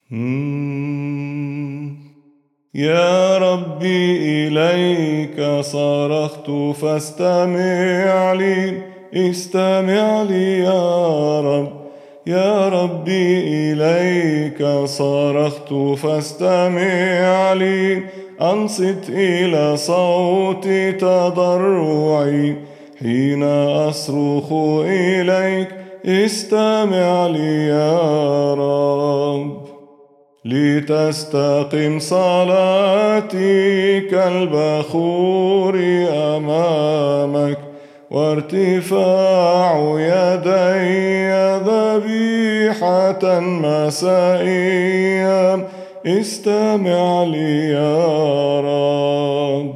يا ربي إليك صرخت فاستمع لي، استمع لي يا رب. يا ربي إليك صرخت فاستمع لي، أنصت إلى صوت تضرعي حين أصرخ إليك، استمع لي يا رب. لتستقم صلاتي كالبخور أمامك، وارتفاع يدي ذبيحة مسائية، استمع لي يا رب.